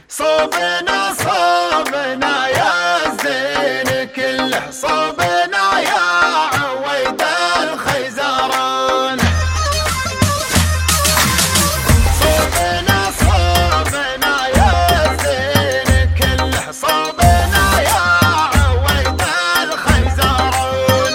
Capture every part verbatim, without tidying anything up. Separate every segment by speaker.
Speaker 1: صوبنا صوبنا يا الزين كله، صوبنا يا عويد الخيزران. صوبنا صوبنا يا الزين كله، صوبنا يا عويد الخيزران.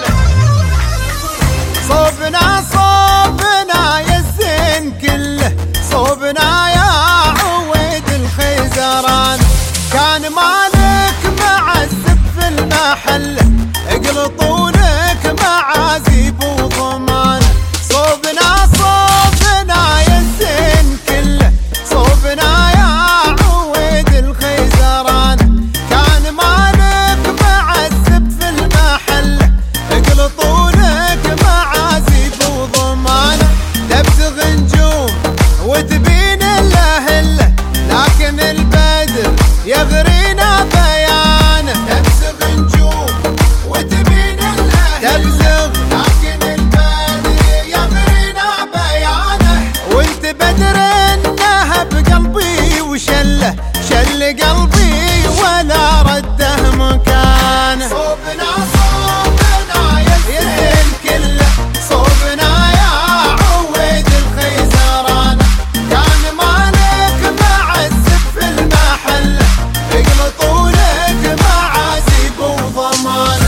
Speaker 2: صوبنا صوبنا يا الزين كله، صوبنا يا عويد الخيزران. كان مالك معذب في المحل، اقلطوا لك معازيب وضمان. صوبنا صوبنا يا الزين كله، صوبنا يا عويد الخيزران. كان مالك معذب في المحل، اقلطوا لك معازيب وضمان. تبتغ نجوم وتبين الهله، لكن البدر يغرينا بيانه.
Speaker 1: تبزغ نجوم وتبين الهله،
Speaker 2: تبزغ
Speaker 1: لكن البدر يغرينا بيانه.
Speaker 2: وانت بدر انها بقلبي وشله، شل قلبي ولا رده مكانه.
Speaker 1: صوبنا صوبنا يا الزين كله،
Speaker 2: صوبنا يا عويد الخيزران.
Speaker 1: كان مالك معذب في المحل،
Speaker 2: اقلطوا لك معازيب وضمان.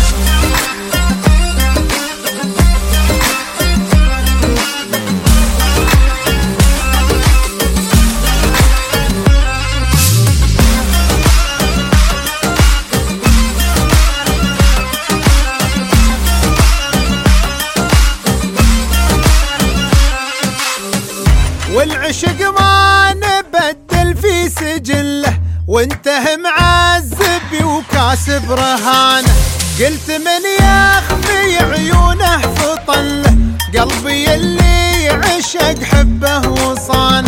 Speaker 2: والعشق ما نبدل في سجله، وانته معذب وكاسب رهانه. قلت من يخفي عيونه في طله، قلبي اللي عشق حبه وصانه.